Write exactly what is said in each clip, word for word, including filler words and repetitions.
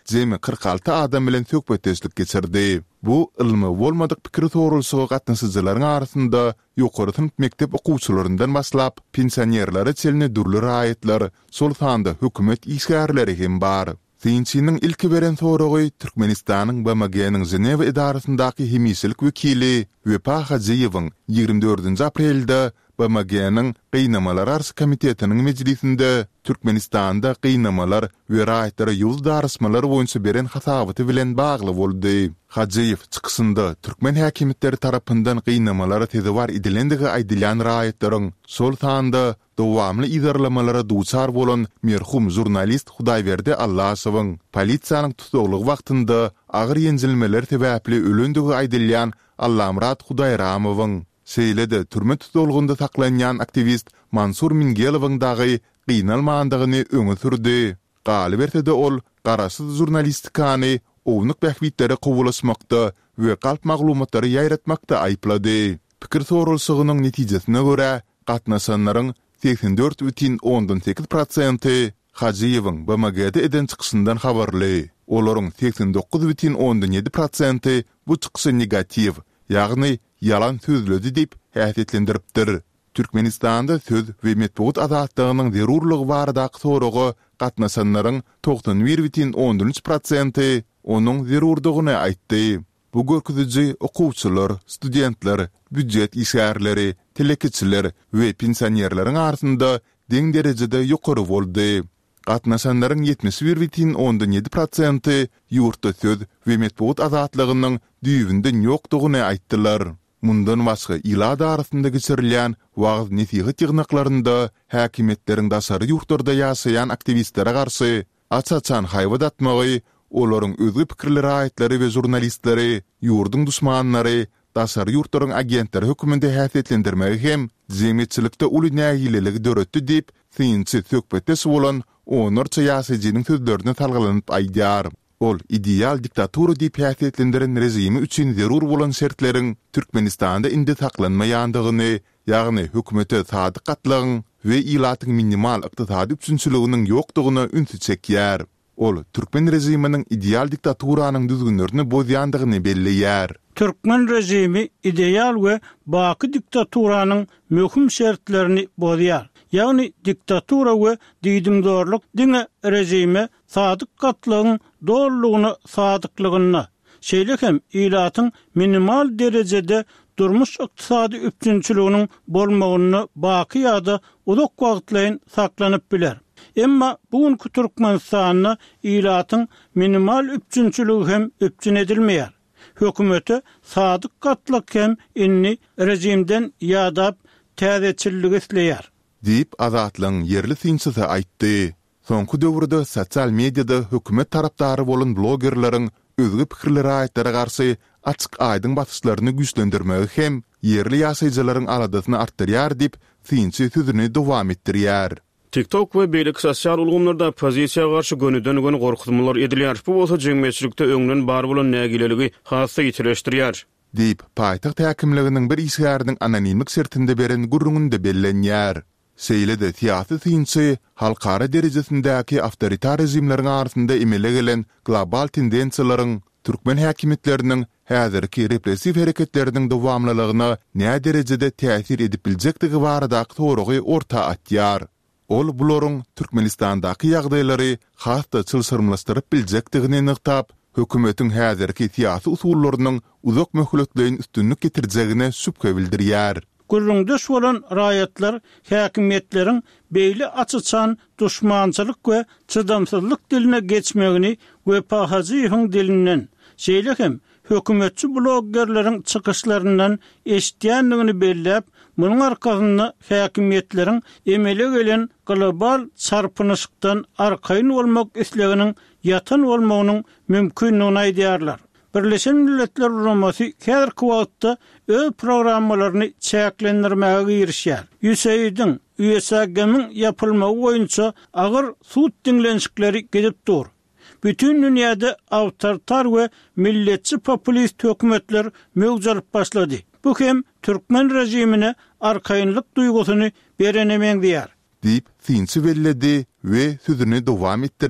jemi kırk alty adam bilen söhbetleşik geçirdi. Bu ilmi bolmadyk pikir torulsuga gatnaşyjylaryň arasynda ýokary sınıf mektep okuwçylaryndan başlap pensionerlere çelne durly raýatlar, sol sanda hökümet işgärleri hem bar. Sinçiniň ilki beren soragy Türkmenistanyň B M G'niň Ženewa idarasyndaky hemislik wekili Wepa Hajiyewiň ýygrimi dördünji aprelde B M G'niň Gynamalar Arsy komitetiniň mejlisinde Türkmenistanda gynamalar we raýatlary ýol darysmalary boýunça beren hasabaty bilen bagly boldy. Hajiyew çykysynda Türkmen häkimetleri tarapyndan gynamalara tezewar edilendigi aýdylan raýatlaryň sol sanda dowamly idarlamalara duçar bolan merhum jurnalist Hudaýberdi Allasowyň polisiýanyň tutuglygy wagtynda agyr ýenjilmeler sebäpli ölendigi aýdylýan Allamrat Hudaýramowyň seýlede türme tutulgunda saklanýan aktivist Mansur Mingelowyň dagy gynalmandygyny öňe sürdi. Galy berdi ol garaşsyz jurnalistikany ownyk bähbitleri gowalaşmakda we galp maglumatlary ýaýratmakda aýplady. Pikir sorulsygynyň netijesine görä gatnaşanlaryň seksen dört бүтүн ондон сегиз проценty Hajiyewiň B M G'de eden çykysyndan habarly. Olaryň seksen dokuz бүтүн ондон ýedi проценty bu çykysy negativ, ýagny yalan sözledi dip häsiýetlendiripdir. Türkmenistanda söz we medeniýet azatlygynyň zerurlygy barada soragy gatnaşanlaryň doksan bir бүтүн ондон üç проценty onuň zerurdygyny aýtdy. Bu görkeziji okuwçylar, studentler, büdjet işgärleri, telekiçiler we pensionerleriň arasynda deň derejede ýokary boldy. Gatnaşanlaryň ýetmiş bir бүтүн ондон ýedi проценty ýurtda söz we medeniýet azatlygynyň düýbünden ýokdugyny aýtdylar. Mundan başga ýyla arasynda geçirilýän wagt nesihat ýygnaklarynda häkimetleriň daşary ýurtlarda ýaşaýan aktivistlere garşy açaçan haýbat atmagy, olaryň özgü pikirleri aýtlary we jurnalistleri, ýurduň duşmanlary, daşary ýurtlaryň agentleri höküminde häsiýetlendirmegi hem jemgyýetçilikde uly nägileligi döretdi dip synçy söhbetde bolan onurça ýaşaýjynyň sözlerini talgylanyp aýdýar. Ol ideal diktatura diýip häsiýetlendiren rejimi üçin zerur bolan şertleriň Türkmenistanda indi saklanmaýandygyny, ýagny hökümete sadyk gatlygyň we ilatyň minimal ykdysady üçinçiliginiň ýokdugyny ünsü çekýär. Ol Türkmen rejiminiň ideal diktaturanyň düzgünlerini bozýandygyny belleýär. Türkmen rejimi ideal we baky diktaturanyň möhüm şertlerini bozýar. Ýagny diktatura we diýdimdorluk diňe rejime sadyk gatlygyň doğrulugyny sadyklygyny, şeýle hem ilatyň minimal derejede durmuş ykdysady üçinçiliginiň bolmagyny baky ýa-da uzak wagtlaryň saklanyp biler. Emma bugünkü Türkmenistanyň ilatyň minimal üçinçiligi hem üçin edilmeýär. Hökümete sadyk gatlyk hem inni rejimden ýadap täzeçiligi isleýär. Dip azatlyň yerli synçysy aýtdy. Soňky döwürde sosial mediada hökümet tarapdary bolan blogerleriň özgü pikirleri aýtlara garşy açyk aýdyň batyşlaryny güýçlendirmegi hem yerli ýaşaýjylaryň aradasyny artdyrýar dip synçy sözüni dowam etdirýär. TikTok we beýlik sosial ulgamlarda pozisiýaga garşy gönüden gön gorkutmalar edilýär. Bu bolsa jemgyýetçilikde öňden bar bolan nägileligi hasy ýitireşdirýär. Dip paýtaxt häkimliginiň bir işgäriniň anonimlik sertinde beren gurrunynda bellenýär. Seýlede tiýatry synçy halkara derejesindäki awtoritar rejimleriň arasynda emele gelen global tendensiýalaryň Türkmen häkimetleriniň häzirki repressiw hereketleriniň dowamlylygyna näme derejede täsir edip biljekdigi barada soragy orta atýar. Ol bularyň Türkmenistandaky ýagdaýlary hasda çylsyrmlaşdyryp biljekdigini nyktap, hökümetiň häzirki tiýatry usullarynyň uzak möhletleýin üstünlük getirjegine şüphe bildirýär. Gurrunduş bolan raýatlar häkimetleriň beýle açyçan duşmançylyk we çydamsızlyk diline geçmegini we Hajiyewiň dilinden, şeýle hem hökümetçi bloggerleriň çykyşlaryndan eşitýändigini belläp, munyň arkasynda häkimetleriň emele gelen global çarpynyşykdan arkaýyn bolmak isleginiň ýatan bolmagynyň mümkinligini aýdýarlar. Birleşen Milletler Uramasy häzirki wagtda öz programmalaryny çäklendirmäge girişýär. U S A I D'ň U S A G'niň ýapylmagy boýunça agyr sud diňlenşikleri gedip dur. Bütün dünýäde awtoritar we milletçi populist hökümetler mögüzelip başlady. Bu hem Türkmen rejimine arkaýynlyk duýgusyny berenemeň diýär. Dip synçy belledi we sözüni dowam etdirip,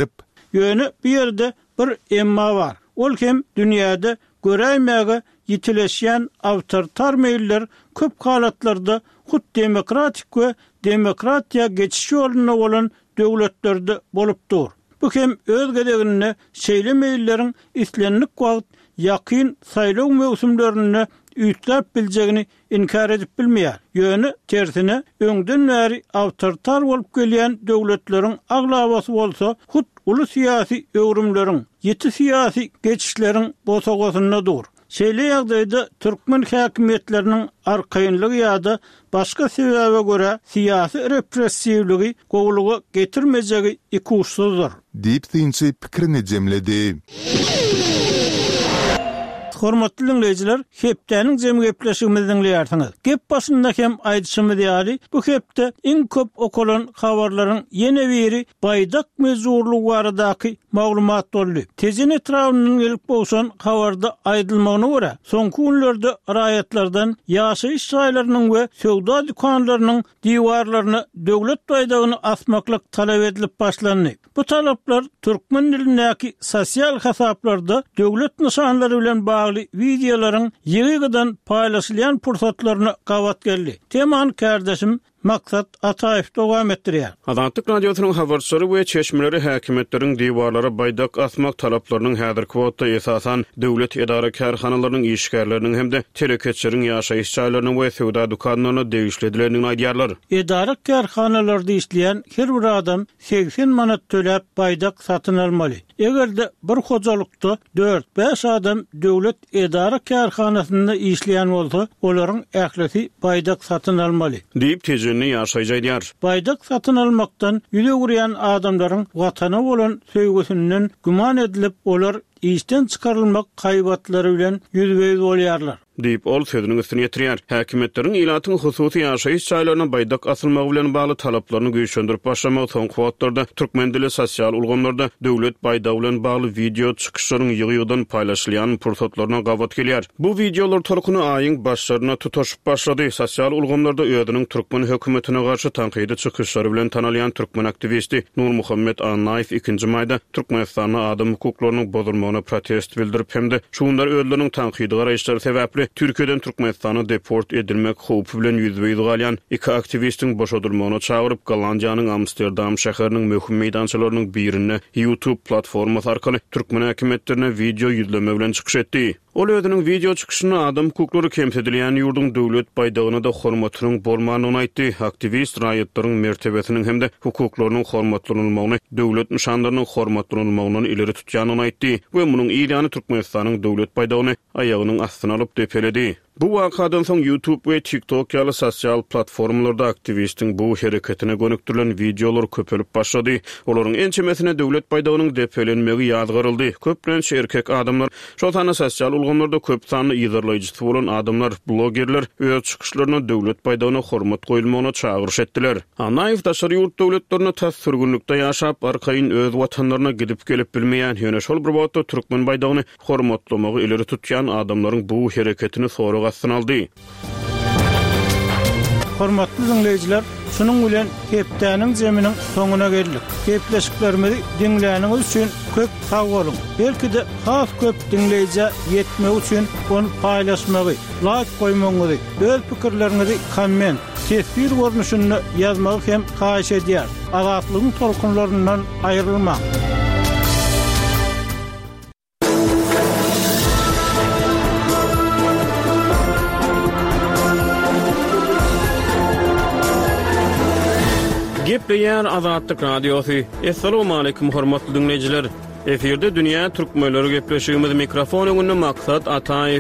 Ýöne bir ýerde bir emma bar. Ol hem dünýäde göräýmäge ýitileşýän awtoritar meýiller köp halatlarda hut demokratik we demokratiýa geçiş ýoluna bolan döwletlerde bolupdyr. Bu hem öz gedegine şeýle meýillerin islenlik wagt ýakyn saýlaw mewsümlerini üýtlep biljegini inkar edip bilmeýär. Ýöne tersine öňden näri awtoritar bolup gelýän döwletleriň aglabasy bolsa hut uly syýasy öwrümleriň, ýeti syýasy geçişleriň bosagosundadyr. Şeýle ýagdaýda türkmen häkimetleriniň arkaýynlygy ýa-da başga sebäbe görä syýasy repressiwligi gowlugy getirmejegi iki uçsuzdur. Diýip synçy pikirini jemledi. Hormatly dinleyijiler, hepdeniň jemy gepleşigimizni dinleýärsiňiz. Gep başynda hem aýdyşymy diýäli, bu hepde iň köp okulan habarlaryň ýene biri baýdak mezurlugy baradaky maglumat boldy. Tezin etrafynyň gelip bolsan habarda aýdylmagyna görä, soňky günlerde raýatlardan ýaşaýyş şaýlarynyň we söwda dükanlarynyň diwarlaryny döwlet baýdagyny asmaklyk talap edilip başlandy. Bu talaplar türkmen dilindäki sosial hasaplarda döwlet nişanlary bilen bagly videolaryň ýygydan paýlaşylýan pursatlaryny gawat geldi. Teman kardeşim Maksat Ataýew dowam etdirýär. Azatlyk radiosynyň habarçylary we çeşmeleri häkimetleriň diwarlara baýdak asmak talaplarynyň häzirki wagtda esasan döwlet edara karhanalarynyň işgärleriniň hemde tereketçileriň ýaşaýyş çaýlaryny we söwda dukanlaryny degişledilerini aýdýarlar. Edara karhanalarda işleýän her bir adam seksen manat töläp baýdak satyn almaly. Egerde bir hojalykda dört beş adam döwlet edara karhanasynda işleýän bolsa, olaryň ählisi baýdak satyn almaly. Diýip tejini ýaşaýjydýar. Baýdak satyn almaktan ýüze gurýan adamlaryň watana bolan söýgüsünden güman edilip olar işten çykarylmak kaýbatlary bilen ýüzbeýiz bolýarlar. Diýip ol sözüniň üstüne ýetirýär. Häkimetleriň ilatyň hususy ýaşaýyş çaýlaryna baýdak asylmagy bilen bagly talaplaryny güýçlendirip başlamagy soňky wagtlarda türkmen dili sosial ulgamlarda döwlet baýdagy bilen bagly video çykyşlaryň ýygy-ýygydan paýlaşylýan pursatlaryna gawat gelýär. Bu videolar torkuny aýyň başlaryna tutaşyp başlady. Sosial ulgamlarda öýüdüniň türkmen hökümetine garşy tanqydy çykyşlary bilen tanalýan türkmen aktivisti Nur Muhammed Anaýew ikinji maýda Türkmenistanyň adam hukuklarynyň bozulmagyna protest bildirip hemde şuňlar öýüdüniň tanqydy garaýşlary sebäpli Türkiýeden Türkmenistana deport edilmek howpy bilen ýüzbeýiz galýan iki aktivistin boşadylmagyna çagyryp Gollandiýanyň Amsterdam şäheriniň möhüm meýdançylarynyň birine YouTube platformasy arkaly türkmen häkimetlerine video ýüzleme bilen çykyş etdi. Ol özüniň video çykyşyny adam hukuklary kemsedilýän ýurdun döwlet baýdagyna da hormatynyň bolmagyny aýtdy. Aktivist raýatlaryň mertebesiniň hemde hukuklarynyň hormatlanylmagyny, döwlet nişanlarynyň hormatlanylmagyny ileri tutýanyny aýtdy we munyň ýa-ni Türkmenistanyň döwlet baýdagyny aýagynyň astyna alyp depeledi. Bu wakadan soň YouTube we TikTok ýaly sosial platformalarda aktivistin bu hereketine gönüktirilen videolar köpelip başlady. Olaryň ençemesine döwlet baýdagynyň depelenmegi ýazgyryldy. Köplençe erkek adamlar, şoltany sosial ulgamlarda köp sanly ýyzarlaýjy bolan adamlar, blogerler öz çykyşlaryna döwlet baýdagyna hormat goýulmagyna çagyryş etdiler. Anaýew daşary ýurt döwletlerine täs sürgünlükde ýaşap, arkaýyn öz watanlaryna gidip gelip bilmeýän ýöne şol bir wagtda türkmen baýdagyny hormatlamagy ileri tutýan adamlaryň bu hereketini soraga aldy. Hormatly dinleyijiler, şunun bilen hepdeniň jeminiň soňuna geldik. Gepleşiklerimizi dinleýäniňiz üçin köp sag bolun. Belki de has köp dinleýije ýetmek üçin onu paýlaşmagy, like goýmagy, öz pikirleriňizi komment, tesbir görnüşünde ýazmagy hem haýyş edýär. Azatlygyň tolkunlaryndan aýrylmak. Gepleýär Azatlyk radiosy. Assalamu alaykum hormatly dinleyijiler. Eferde dünýä türkmenleri gepleşigimiz mikrofon öňünde Maksat Ataýew.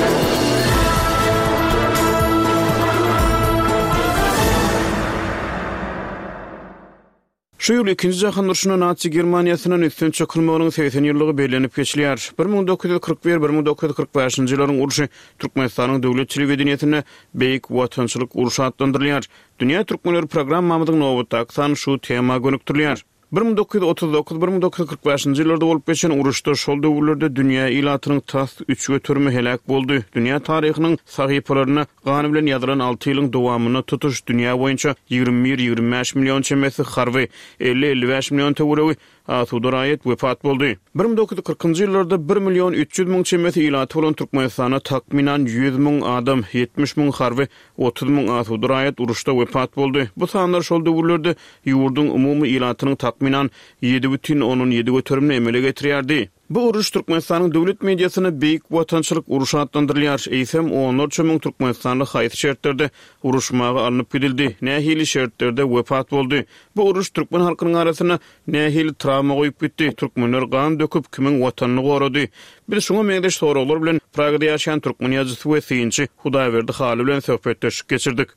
Şu ýyl ikinji jahan uruşyna Nazi Germaniýasynyň üstün çökülmeginiň seksen ýyllygy bellenip geçilýär. bir ming dokuz ýüz kırk bir - bir ming dokuz ýüz kırk beşinji ýylaryň uruşy Türkmenistanyň döwletçilik medeniyetine beýik watançylyk uruşy adlandyrylýar. Dünýä türkmenleri programmamyzyň nowatdaky şu tema gönükdirilýär. bir ming dokuz ýüz otuz dokuz - bir ming dokuz ýüz kırk beşinji ýyllarda bolup geçen uruşda şol döwürlerde dünýä ilatynyň tas üç götürme helak boldy. Dünýä taryhynyň sahypalaryna gany bilen ýazylan alty ýylyň dowamyny tutuş dünýä boýunça ýygrimi bir - ýygrimi beş million çemesi harby, elli - elli beş million töwereги Asuda Rayet wefat boldy. bir ming dokuz yüz kırkynjy ýyllarda bir milyon üç yüz ming çemmeti ilaty bolan Türkmenistana takminan yüz ming adam, yetmiş ming harby, otuz ming Asuda Rayet uruşda wefat boldy. Bu sanlar şol döwürlerde ýurdun umumy ilatynyň takminan yedi бүтүн onuň yedi götürümini emele getirýärdi. Bu uruş Türkmenistanyň döwlet mediasyny beýik watançylyk uruşy adlandyrylýar. Eýsem on üç ming Türkmenistanly haýsy şertlerde uruşmagy alınıp gidildi. Nähili şertlerde wefat boldy. Bu uruş türkmen halkynyň arasyna nähili travma goýup gitdi. Türkmenler gan döküp kimin watanyny gorady. Biz şoňa meňdeş soralar bilen Pragada ýaşaýan türkmen ýazgysy we synçy Hudaýberdi Haly bilen söhbetleşip geçirdik.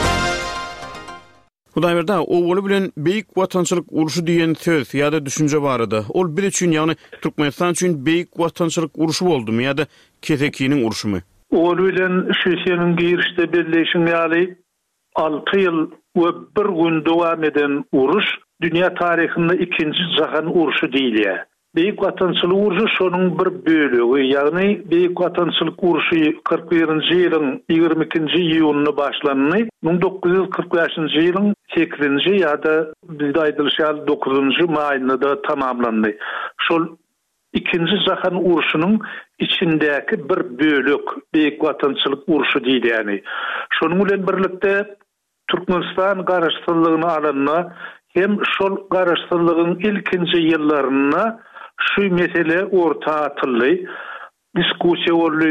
Hudaýberdi o bolu bilen beýik watançylyk uruşy diýen söz ýa-da düşünje barada. Ol bir üçin ýagny Türkmenistan üçin beýik watançylyk uruşy boldymy ýa-da kesekiniň uruşumy? Ol bilen şeýseniň girişde birleşiň ýaly alty ýyl we bir gün dowam eden uruş dünýä taryhynda ikinji jahan uruşy diýilýär. Beýik watançylyk uruşy şonuň bir bölegi, ýagny beýik watançylyk uruşy kırk birinji ýylyň ýygrimi ikinji iýunyna başlandy. ming dokuz yüz kırk beşinji ýylyň sekizinji ýa-da bizde aýdylýar dokuzunji maýyna da tamamlandy. Şol ikinji jahan uruşynyň içindäki bir bölek beýik watançylyk uruşy diýilýär. Şonuň bilen birlikde Türkmenistan garaşdyrlygyny alanyna hem şol garaşdyrlygyň ilkinji ýyllaryna şu mesele orta atyldy, diskusiýa boldy.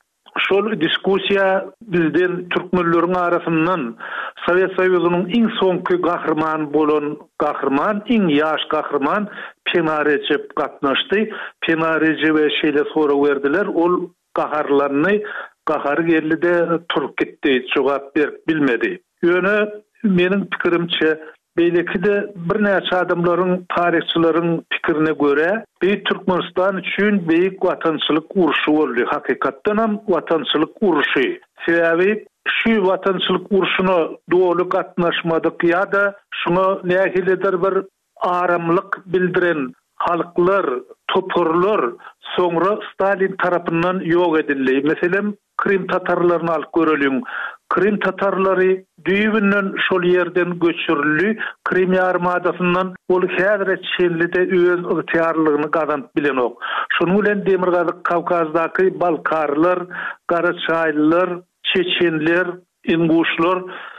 Şol diskusiýa bizden türkmenleriň arasyndan Sowet Soýuzynyň iň soňky gahrman bolan gahrman, iň ýaş gahrman Pena Recep gatnaşdy. Pena Recep'e şeýle sora berdiler. Ol gaharlaryny gahary geldi turup gitdi, jogap berip bilmedi. Ýöne meniň pikirimçe beýleki de bir näçe adamlaryň, taryhçylaryň pikirine göre beýik Türkmenistan üçin beýik watançylyk uruşy boldy. Hakykatdan hem watançylyk uruşy. Sebäbi şu watançylyk uruşyna dowly gatnaşmadyk ýa-da şuna nähilidir bir aramlyk bildiren halklar, toporlar soňra Stalin tarapyndan ýok edildi. Meselem Krim tatarlaryny alyp görelim. Krim tatarlary düýbünden şol ýerden göçürildi. Krim ýarmadasyndan ol häzire çellide öz ygtyarlygyny gazanyp bilen ok. Şonuň bilen Demirgazyk Kawkazdaky Balkarlar, Garaçaýlylar, Çeçenler, Inguşlar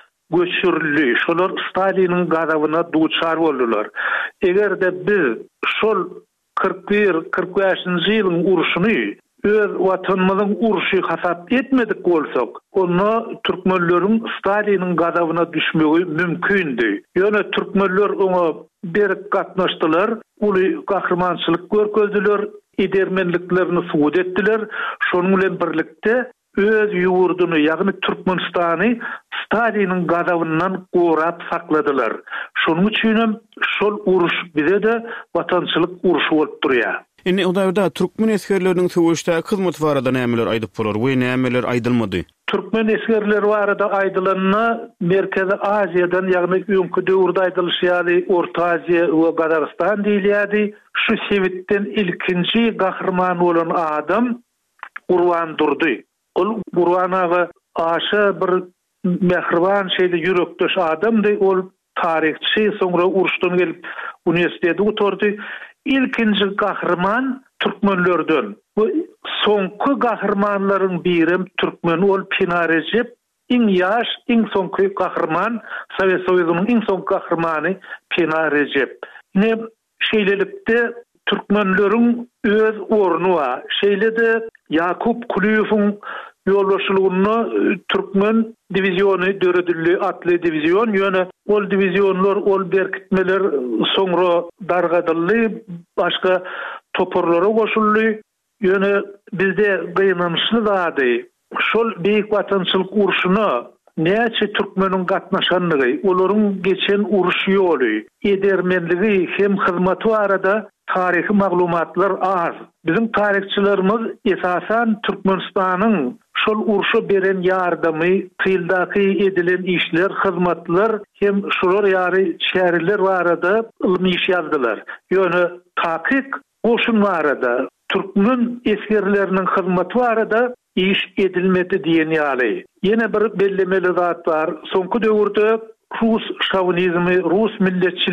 göçürildi. Şolar Staliniň gazabyna duçar boldular. Egerde biz şol kırk bir kırk beşinji ýylyň uruşuny öz watanymyzyň uruşy hasap etmedik bolsak, onu türkmenleriň Staliniň gazabyna düşmegi mümkündi. Ýöne türkmenler oňa berip gatnaşdylar, uly gahrmançylyk görkezdiler, edermenliklerini suwut etdiler. Şonuň bilen birlikde öz ýurduny, ýagny Türkmenistany Staliniň gazabyndan gorap sakladylar. Şonuň üçin şol uruş bize de watançylyk uruşy bolup durýar. Indi oda Türkmen eskerleriniň söwüşde hyzmat barada nämeler aýdyp bolar we nämeler aýdylmady? Türkmen eskerleri barada aýdylanyna Merkezi Aziýadan, ýagny öňkü döwürde aýdylýar, Orta Aziýa we Gazarystan diýilýärdi. Şu sebitden ilkinji gahrman bolan adam Urwan durdy. Ol Urwanaga aşa bir mehriban şeýle ýürekdeş adamdy. Ol taryhçy, soňra uruşdan gelip uniwersitete oturdy. İlkinji gahrman türkmenlerden. Bu soňky gahrmanlaryň birim türkmen ol Pena Recep. Iň ýaş, iň soňky gahrman, Sowet Soýuzynyň iň soňky gahrmany Pena Recep. Ne şeýlelikde türkmenleriň öz ornu var. Şeýlede Yakup Kulüýewiň ýolbaşçylygyna türkmen diviziony döredildi, atly divizion. Ýöne ol divizionlar, ol berkitmeler soňra dargadyldy, başga toporlara goşuldy. Ýöne bizde gynançly zady. Şol beýik watançylyk uruşyna näçe türkmeniň gatnaşanlygy, olaryň geçen uruş ýoly, edermenligi hem hyzmaty arada tarihi maglumatlar az. Bizim tarihçilerimiz esasen Türkmenistanyň şol uruşa beren ýardamy, tyldaky edilen işler, hyzmatlar hem şolar ýary şäherler barada ilmi iş ýazdylar. Ýöne takyk goşun barada, türkmen eskerleriniň hyzmaty barada iş edilmedi diýen ýaly. Ýene bir bellemeli zat bar. Soňky döwürde Rus şovinizmi, Rus milletçileri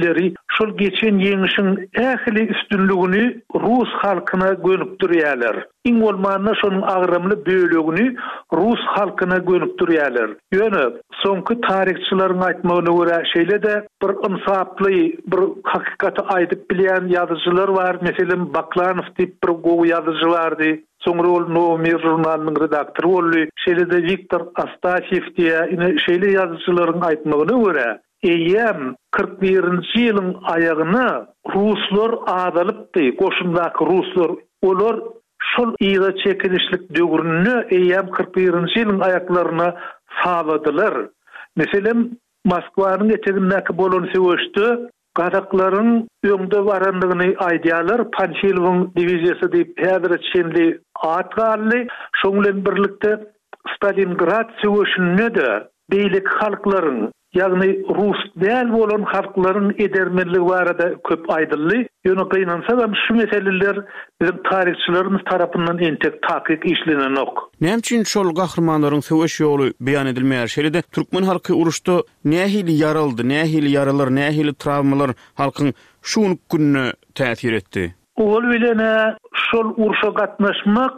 şol geçen yeňişin ähli üstünlügini Rus halkyna gönüp durýarlar. İň bolmanda şonuň agrymly bölegini Rus halkyna gönüp durýarlar. Ýöne soňky tarihçilaryň aýtmagyna görä şeýle de bir ymsaply, bir hakykata aýdyp bilýän ýazyjylar bar. Meselem Baklanow diýip bir gowy ýazyjy bardy. Soňra ol Nomir jurnalynyň redaktory boldy. Şeýle de Viktor Astafyew diýe ine şeýle ýazyjylaryň aýtmagyna görä eýem kırk birinji ýylyň aýagyna Ruslar adalypdy. Goşundaky Ruslar olar şol ýyla çekilişlik döwrüni eýem kırk birinji ýylyň aýaklaryna sabadylar. Meselem Moskwanyň etegindäki bolan söwüşde Gazaklaryň öňde barandygyny aýdýarlar. Panfilowyň diwiziýasy diýip häzir çenli at gally. Şoň bilen birlikde Stalingrad söwüşünde de beýlik halklaryň ýagny Rus däl bolan halklaryň edermenligi barada köp aýdyldy. Ýöne gynansa da şu meseleler bizim tarihçilerimiz tarapyndan entek takyk işlenenok. Näme üçin şol gahrmanlaryň söwüş ýoly beýan edilmeýär? Şeýle-de türkmen halky uruşda nähili yaraldy, nähili yaralar, nähili travmalar halkyň şu gününe täsir etdi? Ol bilene şol uruşa gatnaşmak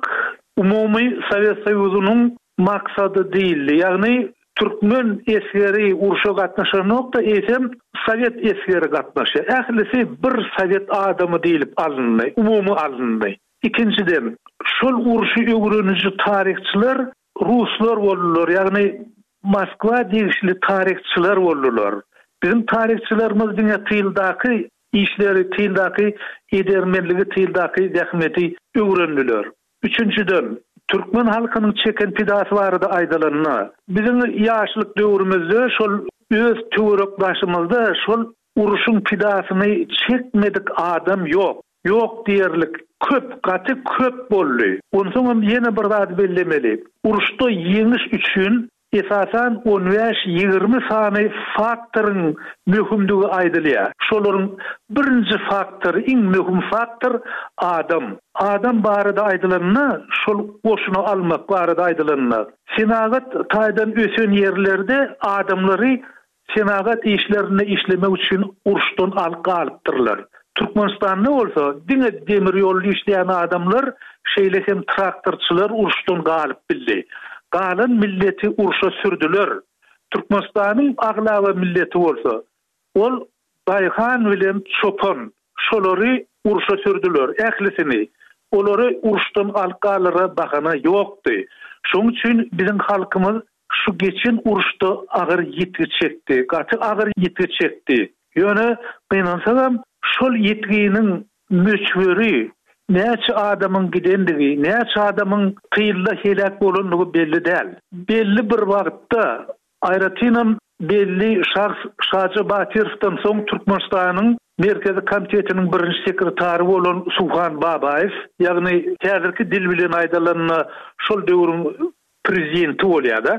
umumy Sowet Soýuzynyň maksady diýildi. Ýagny Türkmen esgeri uruşa gatnaşanok da esem Sowet esgeri gatnaşy. Ählisi bir Sowet adamy diýilip alındy, umumy alındy. İkinciden, şol uruşy öwreniji tarihçiler Ruslar boldular, ýagny Moskwa diýişli tarihçiler boldular. Bizim tarihçilerimiz diňe tyldaky işleri, tyldaky edermenligi, tyldaky zähmeti öwrendiler. Üçüncüden, Türkmen halkynyň çeken pidasy barada aýdylanyna. Bizim ýaşlyk döwrümizde şol öz töwerek başymyzda şol uruşyň pidasyny çekmedik adam ýok. Ýok diýerlik köp, gaty köp boldy. Onsoň ýene bir zat bellemeli. Uruşda ýeňiş üçin esasan on beş ýygrimi sany faktoryň möhümdigi aýdylýar. Şolaryň birinji faktor, iň möhüm faktor adam. Adam barada aýdylanyna, şol goşuna almak barada aýdylanyna. Senagat taýdan ösen ýerlerde adamlary senagat işlerini işlemek üçin uruşdan alqalypdyrlar. Türkmenistanda bolsa diňe demir ýol işleýän adamlar şeýle hem traktorçylar uruşdan galyp bildi. Galan milleti uruşa sürdüler. Türkmenistanyň aglawa milleti bolsa, ol Baýhan bilen Çopan şolary uruşa sürdüler. Ählisini olary uruşdan alqalyra bahana ýokdy. Şoň üçin bizim halkymyz şu geçen uruşda agyr ýetgi çekdi, gaty agyr ýetgi çekdi. Ýöne gynansalam şol ýetginiň möçberi näçe adamyň gidendigi, näçe adamyň kıyılda helak bolandygy belli däl. Belli bir wagtda Aýratynam belli şahs Şaja Batyrowdan soň Türkmenistanyň Merkezi Komitetiniň birinji sekretary bolan Suhan Babaýew, ýagny häzirki dil bilen aýdylanyna şol döwrüň prezidenti bolýar-da.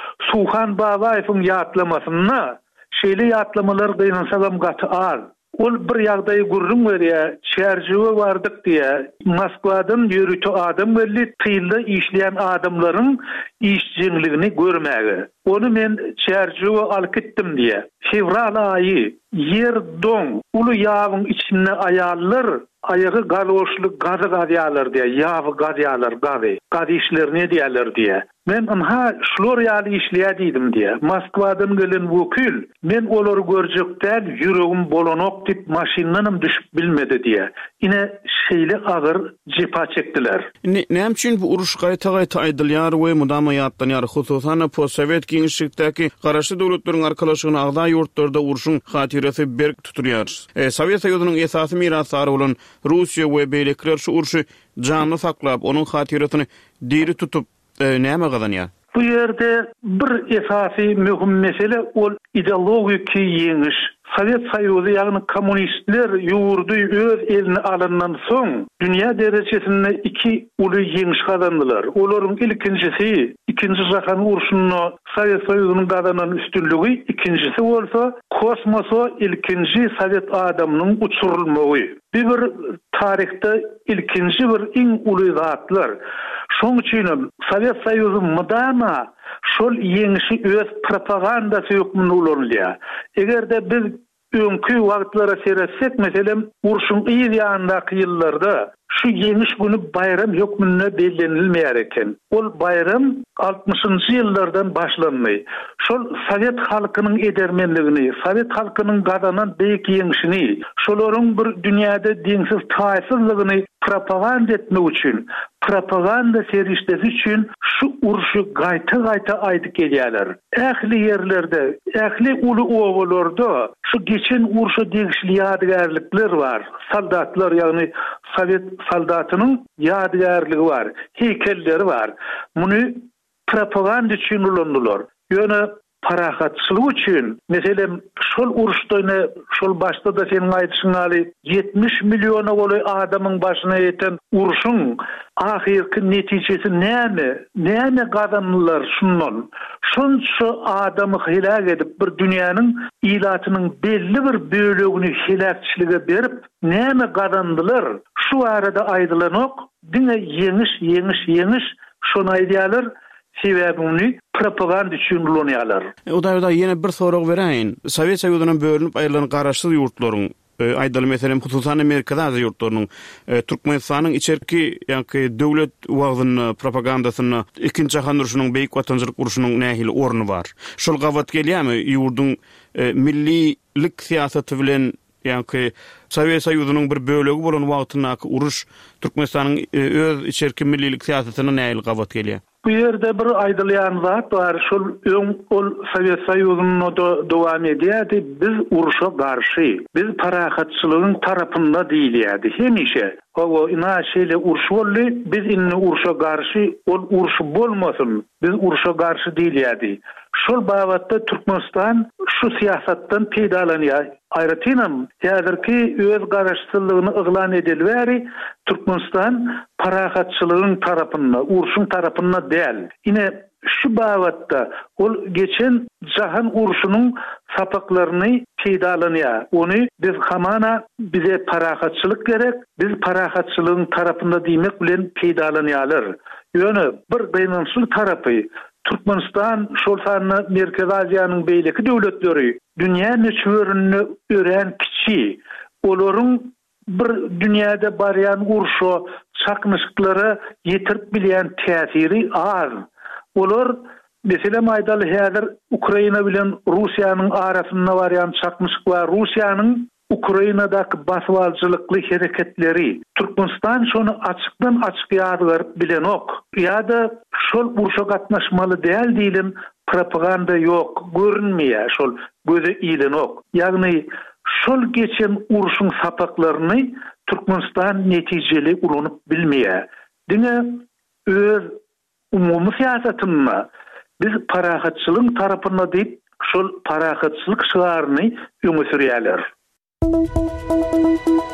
Suhan Babaýewiň ýatlamasyna şeýle ýatlamalar gynansalam gaty az. Ol bir ýagdaý gurrun berýär, çärjiwe bardyk diýe. Moskwadan ýörüti adam belli, tylda işleýän adamlaryň işçiligini görmäge. Onu men çärjiwe alyp gitdim diýe. Fevral aýy yer doň, uly ýawyň içinde aýallar ayağı galoşly gazy gadýarlar diýe, ýawy gadýarlar, gazy. Gazy işler ne diýerler diýe. Men ha şular ýaly işleýär diýdim diýe. Moskwadan gelen wekil, men olary görjekden ýüregim bolanok diýip maşynanam düşüp bilmedi diýe. Ine şeýle agyr jepa çekdiler. Näme üçin bu uruş gaýta-gaýta aýdylýar we mudama ýatlanýar? Hususan postsovet giňişlikdäki garaşly döwletleriň arkalaşygyna agda ýurtlarda uruşyň hatiresi berk tuturýar. E, Sowet Soýuzynyň esasy miraslary bolan Russiýa we beýlekler şu uruşy canly saklap, onuň hatiresini diri tutup e, näme gazanýar? Bu ýerde bir esasy möhüm mesele ol ideologik ýeňiş. Sowet Soýuzy ýagny kommunistler ýurdy öz eline alyndan soň dünýä derejesinde iki uly ýeňiş gazandylar. Olaryň ilkinjisi ikinji jahan uruşyny Sowet Soýuzynyň gazanan üstünligi, ikinjisi bolsa kosmoso ilkinji Sowet adamynyň uçurulmagy. Bir tarihte ilkinji bir iň uly zatlar. Şoň üçin Sowet Soýuzy mudama şol ýeňişi öz propagandasy ýokmuny ulanýar. Egerde biz öňkü wagtlara seretsek, meselem urşun iýi ýandaky ýyllarda şu ýeňiş güni bayram hökmünde bellenilmeýär eken. Ol bayram altmışynjy ýyllardan başlanmaý. Şol Sowet halkynyň edermenligini, Sowet halkynyň gadanan beýik ýeňişini, şolaryň bir dünýäde diňsiz taýsızlygyny propaganda etmek üçin, propaganda serişdesi üçin şu urşy gaýta-gaýta aýdyp gelýärler. Ähli ýerlerde, ähli uly owalarda şu geçen urşa degişli ýadygärlikler bar. Soldatlar, ýagny Sowet soldatynyň ýadygärligi bar, heykelleri bar. Muny propaganda üçin ulandylar. Ýöne parahatçılık üçin, meselem şol uruşda, şol başda da senin aýdyşyň aly yetmiş milyona goly adamyň başyna ýeten uruşyň ahirki netijesi näme? Näme gadamlar şundan? Şonça adamy helak edip bir dünýäniň ilatynyň belli bir bölegini helakçylyga berip näme gadandylar? Şu arada aýdylanok, diňe ýeňiş, ýeňiş, ýeňiş şonu aýdýarlar. Sebäbini propaganda üçin ulanýarlar. O da da ýene bir sorag beräýin. Sowet Soýuzynyň bölünip aýrylan garaşsyz ýurtlaryň, aýdaly meselem hususan Amerikada az ýurtlarynyň, Türkmenistanyň içerki ýa-ni döwlet wagtyny propagandasyny ikinji jahan uruşunyň beýik watançylyk uruşunyň nähili orny bar. Şol gawat gelýärmi ýurduň millilik siýasaty bilen ýa-ni Sowet Soýuzynyň bir bölegi bolan wagtyna uruş Türkmenistanyň öz içerki millilik siýasatyna nähili gawat gelýär? Bu ýerde bir aýdylýan zat bar, şol öň ol Sowet Soýuzyny dowam edýärdi. Biz uruşa garşy, biz parahatçylygyň tarapynda diýilýärdi. Hemişe o ina şeýle uruş boldy, biz inni uruşa garşy, ol uruş bolmasyn, biz uruşa garşy diýilýärdi. Şol babatda Türkmenistan şu siýasatdan peýdalanýar. Aýratynam, häzirki öz garaşsyzlygyny yglan edilýär. Türkmenistan parahatçylygyň tarapynda, uruşyň tarapynda däl. Ine şu babatda ol geçen jahan uruşunyň sapaklaryny peýdalanýar. Ony biz hamana bize parahatçylyk gerek, biz parahatçylygyň tarapynda diýmek bilen peýdalanýarlar. Ýöne bir gynançyl tarapy Türkmenistan şol sany Merkez Aziýanyň beýleki döwletleri dünýä neçüörünü ören kiçi, olaryň bir dünýäde barýan urşa çakmyşyklary ýetirip bilýän täsiri az. Olar meselem aýdaly häzir Ukraina bilen Russiýanyň arasynda barýan çakmyşyk we Russiýanyň Ukrainadaky baswalçylykly hereketleri, Türkmenistan şonu açykdan açyk ýadygar bilen ok. Ýa-da şol urşa gatnaşmaly däl diýilim, propaganda ýok, görünmeýär, şol göze ilen ok. Ýagny şol geçen uruşyň sapaklaryny Türkmenistan netijeli ulanyp bilmeýär. Diňe öz umumy siýasatyny biz parahatçylyk tarapyna diýip şol parahatçylyk şygaryny öňe sürýärler. Thank you.